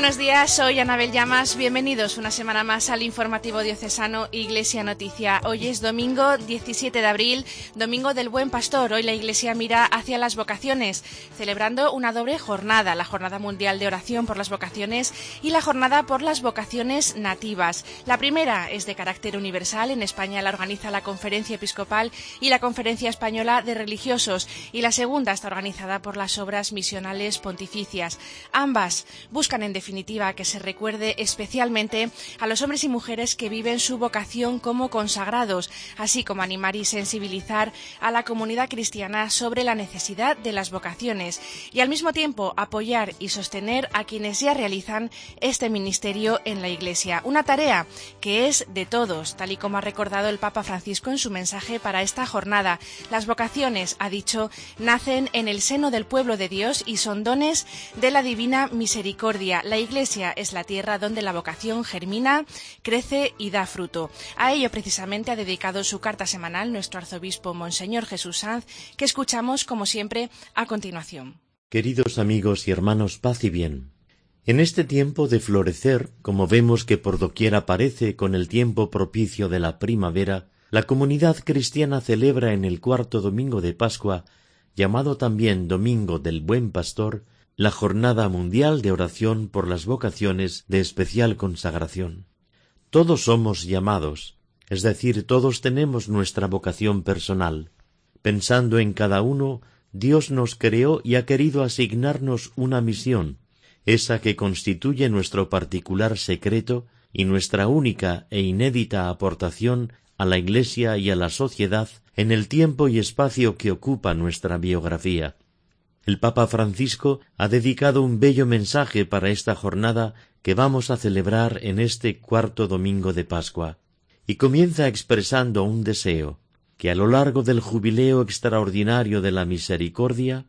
Buenos días, soy Anabel Llamas. Bienvenidos una semana más al informativo diocesano Iglesia Noticia. Hoy es domingo 17 de abril, domingo del Buen Pastor. Hoy la Iglesia mira hacia las vocaciones, celebrando una doble jornada, la Jornada Mundial de Oración por las Vocaciones y la Jornada por las Vocaciones Nativas. La primera es de carácter universal. En España la organiza la Conferencia Episcopal y la Conferencia Española de Religiosos, y la segunda está organizada por las Obras Misionales Pontificias. Ambas buscan en definitiva que se recuerde especialmente a los hombres y mujeres que viven su vocación como consagrados, así como animar y sensibilizar a la comunidad cristiana sobre la necesidad de las vocaciones y al mismo tiempo apoyar y sostener a quienes ya realizan este ministerio en la Iglesia. Una tarea que es de todos, tal y como ha recordado el Papa Francisco en su mensaje para esta jornada. Las vocaciones, ha dicho, nacen en el seno del pueblo de Dios y son dones de la divina misericordia. La Iglesia es la tierra donde la vocación germina, crece y da fruto. A ello precisamente ha dedicado su carta semanal nuestro arzobispo Monseñor Jesús Sanz, que escuchamos como siempre a continuación. Queridos amigos y hermanos, paz y bien. En este tiempo de florecer, como vemos que por doquier aparece con el tiempo propicio de la primavera, la comunidad cristiana celebra en el cuarto domingo de Pascua, llamado también Domingo del Buen Pastor, la Jornada Mundial de Oración por las Vocaciones de especial consagración. Todos somos llamados, es decir, todos tenemos nuestra vocación personal. Pensando en cada uno, Dios nos creó y ha querido asignarnos una misión, esa que constituye nuestro particular secreto y nuestra única e inédita aportación a la Iglesia y a la sociedad en el tiempo y espacio que ocupa nuestra biografía. El Papa Francisco ha dedicado un bello mensaje para esta jornada que vamos a celebrar en este cuarto domingo de Pascua, y comienza expresando un deseo, que a lo largo del jubileo extraordinario de la misericordia,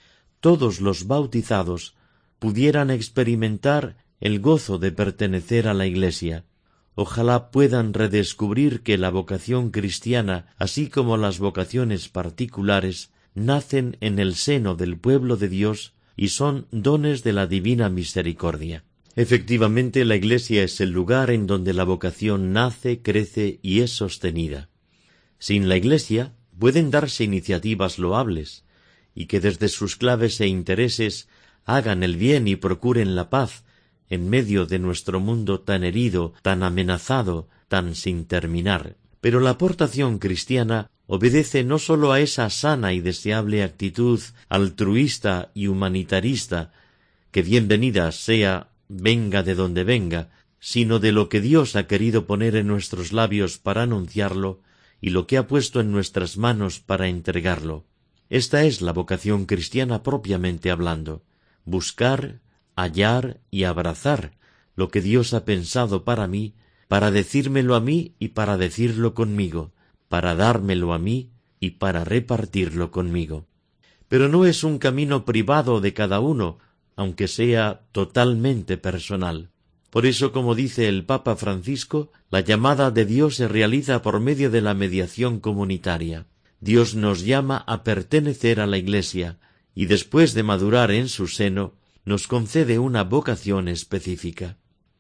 todos los bautizados pudieran experimentar el gozo de pertenecer a la Iglesia. Ojalá puedan redescubrir que la vocación cristiana, así como las vocaciones particulares, nacen en el seno del pueblo de Dios y son dones de la divina misericordia. Efectivamente, la Iglesia es el lugar en donde la vocación nace, crece y es sostenida. Sin la Iglesia pueden darse iniciativas loables, y que desde sus claves e intereses hagan el bien y procuren la paz en medio de nuestro mundo tan herido, tan amenazado, tan sin terminar. Pero la aportación cristiana obedece no sólo a esa sana y deseable actitud altruista y humanitarista, que bienvenida sea, venga de donde venga, sino de lo que Dios ha querido poner en nuestros labios para anunciarlo y lo que ha puesto en nuestras manos para entregarlo. Esta es la vocación cristiana propiamente hablando: buscar, hallar y abrazar lo que Dios ha pensado para mí, para decírmelo a mí y para decirlo conmigo, para dármelo a mí y para repartirlo conmigo. Pero no es un camino privado de cada uno, aunque sea totalmente personal. Por eso, como dice el Papa Francisco, la llamada de Dios se realiza por medio de la mediación comunitaria. Dios nos llama a pertenecer a la Iglesia, y después de madurar en su seno, nos concede una vocación específica.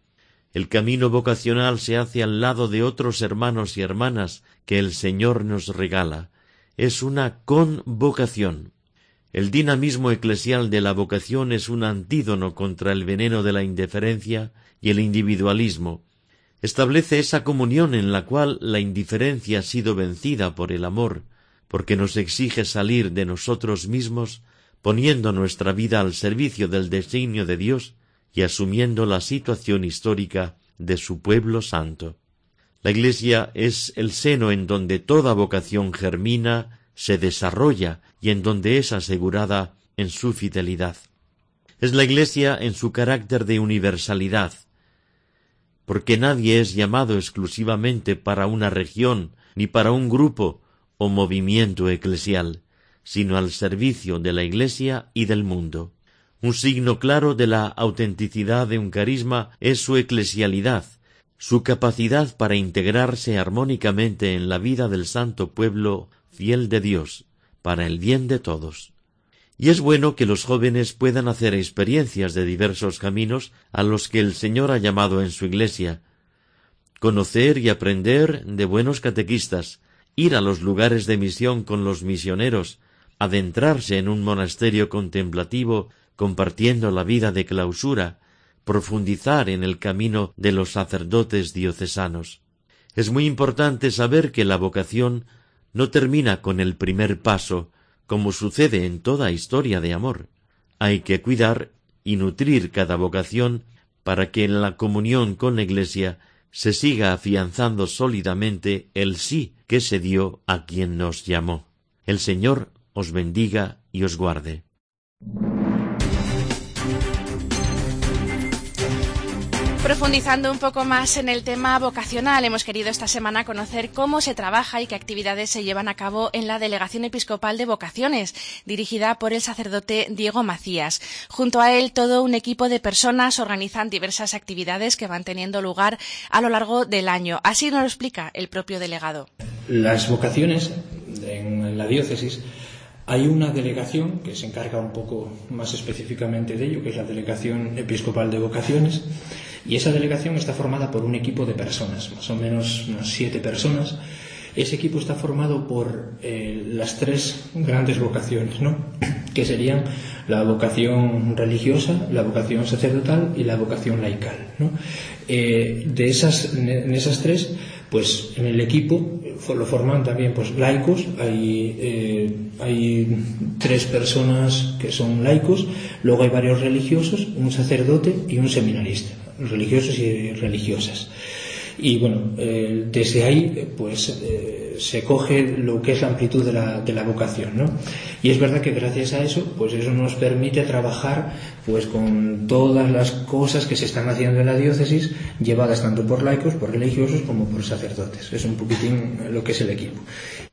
El camino vocacional se hace al lado de otros hermanos y hermanas que el Señor nos regala. Es una convocación. El dinamismo eclesial de la vocación es un antídono contra el veneno de la indiferencia y el individualismo. Establece esa comunión en la cual la indiferencia ha sido vencida por el amor, porque nos exige salir de nosotros mismos, poniendo nuestra vida al servicio del designio de Dios y asumiendo la situación histórica de su pueblo santo. La Iglesia es el seno en donde toda vocación germina, se desarrolla y en donde es asegurada en su fidelidad. Es la Iglesia en su carácter de universalidad, porque nadie es llamado exclusivamente para una región ni para un grupo o movimiento eclesial, sino al servicio de la Iglesia y del mundo. Un signo claro de la autenticidad de un carisma es su eclesialidad, su capacidad para integrarse armónicamente en la vida del santo pueblo fiel de Dios, para el bien de todos. Y es bueno que los jóvenes puedan hacer experiencias de diversos caminos a los que el Señor ha llamado en su Iglesia, conocer y aprender de buenos catequistas, ir a los lugares de misión con los misioneros, adentrarse en un monasterio contemplativo compartiendo la vida de clausura, profundizar en el camino de los sacerdotes diocesanos. Es muy importante saber que la vocación no termina con el primer paso, como sucede en toda historia de amor. Hay que cuidar y nutrir cada vocación para que en la comunión con la Iglesia se siga afianzando sólidamente el sí que se dio a quien nos llamó. El Señor os bendiga y os guarde. Profundizando un poco más en el tema vocacional, hemos querido esta semana conocer cómo se trabaja y qué actividades se llevan a cabo en la Delegación Episcopal de Vocaciones, dirigida por el sacerdote Diego Macías. Junto a él, todo un equipo de personas organizan diversas actividades que van teniendo lugar a lo largo del año. Así nos lo explica el propio delegado. Las vocaciones en la diócesis, hay una delegación que se encarga un poco más específicamente de ello, que es la Delegación Episcopal de Vocaciones, y esa delegación está formada por un equipo de personas, más o menos unas 7 personas. Ese equipo está formado por las 3 grandes vocaciones, ¿no?, que serían la vocación religiosa, la vocación sacerdotal y la vocación laical, ¿no? En esas 3, pues en el equipo lo forman también pues laicos. Hay 3 personas que son laicos, luego hay varios religiosos, un sacerdote y un seminarista, religiosos y religiosas. Y bueno, desde ahí pues se coge lo que es la amplitud de la vocación, ¿no? Y es verdad que gracias a eso, pues eso nos permite trabajar pues con todas las cosas que se están haciendo en la diócesis, llevadas tanto por laicos, por religiosos como por sacerdotes. Es un poquitín lo que es el equipo.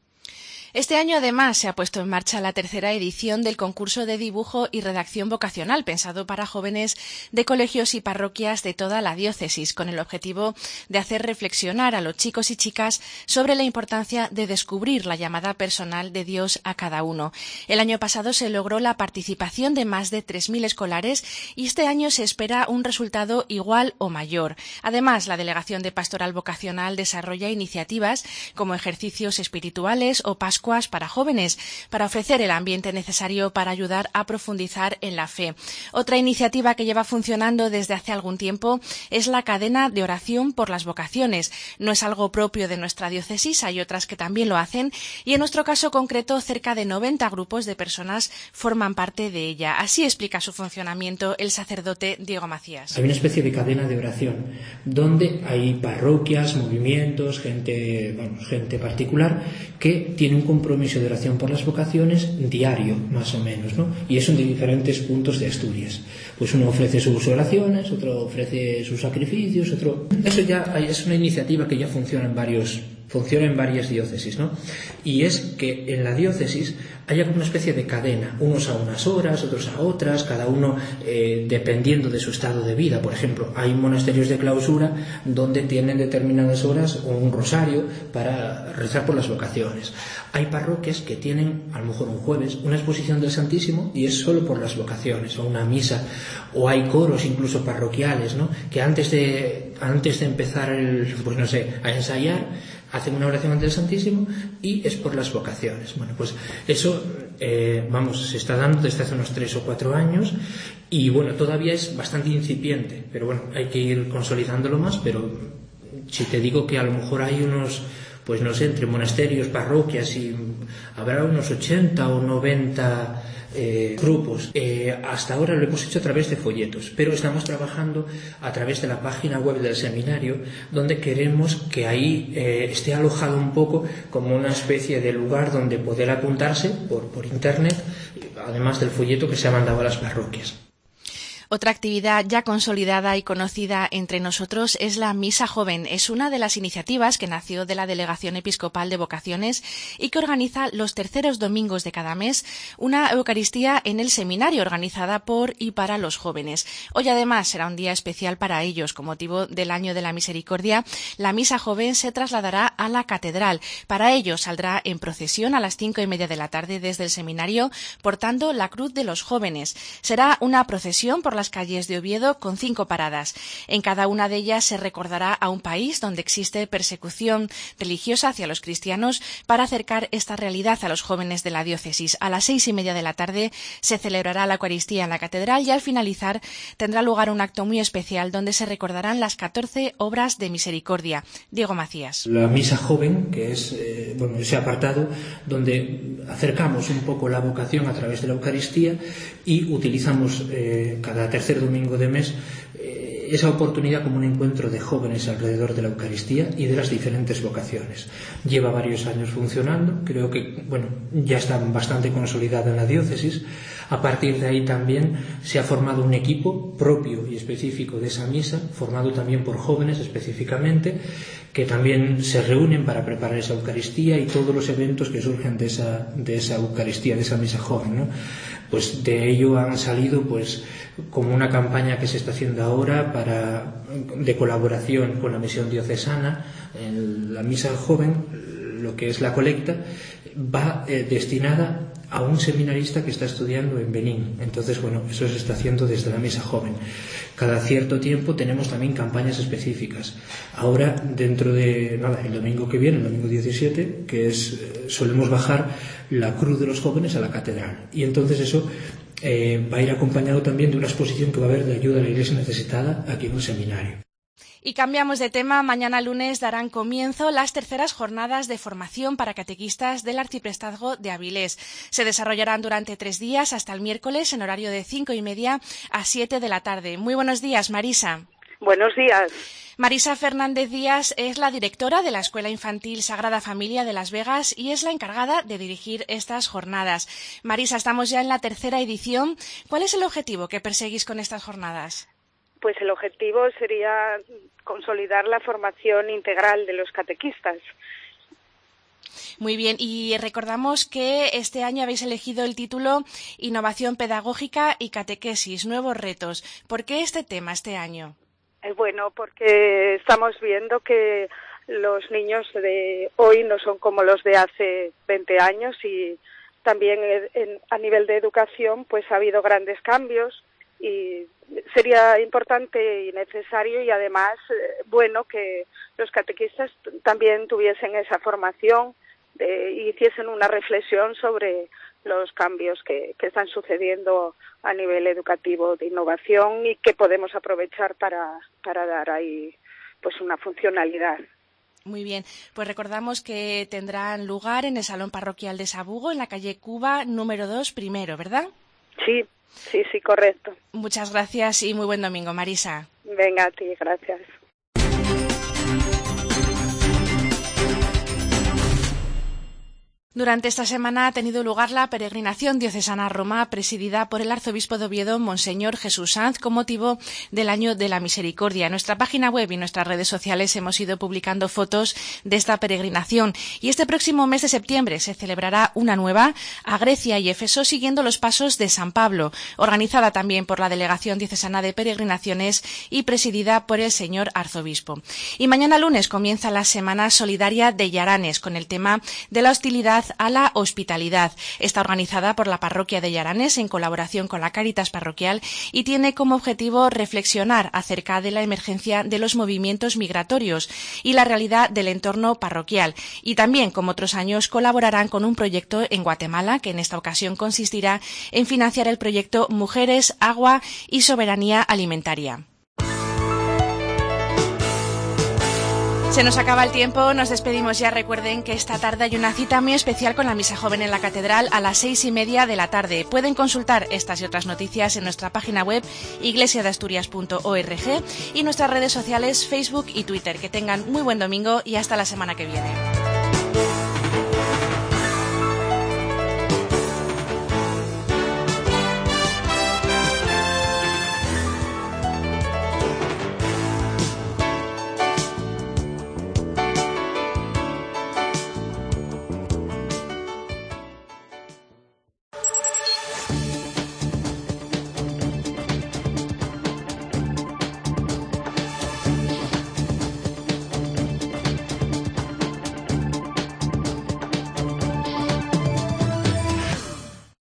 Este año, además, se ha puesto en marcha la 3ª edición del concurso de dibujo y redacción vocacional, pensado para jóvenes de colegios y parroquias de toda la diócesis, con el objetivo de hacer reflexionar a los chicos y chicas sobre la importancia de descubrir la llamada personal de Dios a cada uno. El año pasado se logró la participación de más de 3.000 escolares y este año se espera un resultado igual o mayor. Además, la Delegación de Pastoral Vocacional desarrolla iniciativas como ejercicios espirituales o Pascuas para jóvenes, para ofrecer el ambiente necesario para ayudar a profundizar en la fe. Otra iniciativa que lleva funcionando desde hace algún tiempo es la cadena de oración por las vocaciones. No es algo propio de nuestra diócesis, hay otras que también lo hacen, y en nuestro caso concreto cerca de 90 grupos de personas forman parte de ella. Así explica su funcionamiento el sacerdote Diego Macías. Hay una especie de cadena de oración donde hay parroquias, movimientos, gente particular que tiene un compromiso de oración por las vocaciones diario, más o menos, ¿no? Y eso en diferentes puntos de Asturias. Pues uno ofrece sus oraciones, otro ofrece sus sacrificios, otro... Eso ya es una iniciativa que ya funciona en varias diócesis, ¿no? Y es que en la diócesis haya como una especie de cadena, unos a unas horas, otros a otras, cada uno dependiendo de su estado de vida. Por ejemplo, hay monasterios de clausura donde tienen determinadas horas un rosario para rezar por las vocaciones. Hay parroquias que tienen, a lo mejor un jueves, una exposición del Santísimo y es solo por las vocaciones, o una misa, o hay coros incluso parroquiales, ¿no?, que antes de empezar a ensayar, hacen una oración ante el Santísimo y es por las vocaciones. Bueno, pues eso se está dando desde hace unos 3 o 4 años y bueno, todavía es bastante incipiente, pero bueno, hay que ir consolidándolo más. Pero si te digo que a lo mejor hay unos, pues no sé, entre monasterios, parroquias, y habrá unos 80 o 90 grupos. Hasta ahora lo hemos hecho a través de folletos, pero estamos trabajando a través de la página web del seminario, donde queremos que ahí esté alojado un poco como una especie de lugar donde poder apuntarse por internet, además del folleto que se ha mandado a las parroquias. Otra actividad ya consolidada y conocida entre nosotros es la Misa Joven. Es una de las iniciativas que nació de la Delegación Episcopal de Vocaciones y que organiza los terceros domingos de cada mes una Eucaristía en el seminario organizada por y para los jóvenes. Hoy además será un día especial para ellos. Con motivo del Año de la Misericordia, la Misa Joven se trasladará a la catedral. Para ello saldrá en procesión a las 5:30 de la tarde desde el seminario portando la cruz de los jóvenes. Será una procesión por las calles de Oviedo con 5 paradas. En cada una de ellas se recordará a un país donde existe persecución religiosa hacia los cristianos para acercar esta realidad a los jóvenes de la diócesis. A las 6:30 de la tarde se celebrará la Eucaristía en la catedral y al finalizar tendrá lugar un acto muy especial donde se recordarán las 14 obras de misericordia. Diego Macías. La Misa Joven, que es ese apartado donde acercamos un poco la vocación a través de la Eucaristía y utilizamos cada tercer domingo de mes esa oportunidad como un encuentro de jóvenes alrededor de la Eucaristía y de las diferentes vocaciones. Lleva varios años funcionando, creo que ya está bastante consolidada en la diócesis. A partir de ahí también se ha formado un equipo propio y específico de esa misa, formado también por jóvenes específicamente, que también se reúnen para preparar esa Eucaristía y todos los eventos que surgen de esa Eucaristía, de esa Misa Joven, ¿no? Pues de ello han salido como una campaña que se está haciendo ahora de colaboración con la misión diocesana. En la Misa Joven, lo que es la colecta, va destinada a un seminarista que está estudiando en Benín. Entonces, eso se está haciendo desde la Misa Joven. Cada cierto tiempo tenemos también campañas específicas. Ahora, dentro de el domingo que viene, el domingo 17, solemos bajar la cruz de los jóvenes a la catedral. Y entonces eso va a ir acompañado también de una exposición que va a haber de ayuda a la Iglesia necesitada aquí en un seminario. Y cambiamos de tema. Mañana lunes darán comienzo las terceras jornadas de formación para catequistas del Arciprestazgo de Avilés. Se desarrollarán durante 3 días hasta el miércoles en horario de 5:30 a 7 de la tarde. Muy buenos días, Marisa. Buenos días. Marisa Fernández Díaz es la directora de la Escuela Infantil Sagrada Familia de Las Vegas y es la encargada de dirigir estas jornadas. Marisa, estamos ya en la tercera edición. ¿Cuál es el objetivo que perseguís con estas jornadas? Pues el objetivo sería consolidar la formación integral de los catequistas. Muy bien, y recordamos que este año habéis elegido el título Innovación Pedagógica y Catequesis, Nuevos Retos. ¿Por qué este tema este año? Bueno, porque estamos viendo que los niños de hoy no son como los de hace 20 años y también a nivel de educación pues ha habido grandes cambios y sería importante y necesario y además bueno que los catequistas también tuviesen esa formación y hiciesen una reflexión sobre los cambios que están sucediendo a nivel educativo de innovación y que podemos aprovechar para dar ahí pues una funcionalidad. Muy bien, pues recordamos que tendrán lugar en el Salón Parroquial de Sabugo, en la calle Cuba, número 2, primero, ¿verdad? Sí, correcto. Muchas gracias y muy buen domingo, Marisa. Venga, a ti, gracias. Durante esta semana ha tenido lugar la peregrinación diocesana a Roma, presidida por el arzobispo de Oviedo, Monseñor Jesús Sanz, con motivo del Año de la Misericordia. En nuestra página web y en nuestras redes sociales hemos ido publicando fotos de esta peregrinación. Y este próximo mes de septiembre se celebrará una nueva a Grecia y Éfeso, siguiendo los pasos de San Pablo, organizada también por la Delegación Diocesana de Peregrinaciones y presidida por el señor arzobispo. Y mañana lunes comienza la Semana Solidaria de Yaranes, con el tema de la hostilidad a la hospitalidad. Está organizada por la parroquia de Yaranes en colaboración con la Cáritas parroquial y tiene como objetivo reflexionar acerca de la emergencia de los movimientos migratorios y la realidad del entorno parroquial. Y también, como otros años, colaborarán con un proyecto en Guatemala que en esta ocasión consistirá en financiar el proyecto Mujeres, Agua y Soberanía Alimentaria. Se nos acaba el tiempo, nos despedimos ya. Recuerden que esta tarde hay una cita muy especial con la Misa Joven en la Catedral a las 6:30 de la tarde. Pueden consultar estas y otras noticias en nuestra página web iglesiadeasturias.org y nuestras redes sociales Facebook y Twitter. Que tengan muy buen domingo y hasta la semana que viene.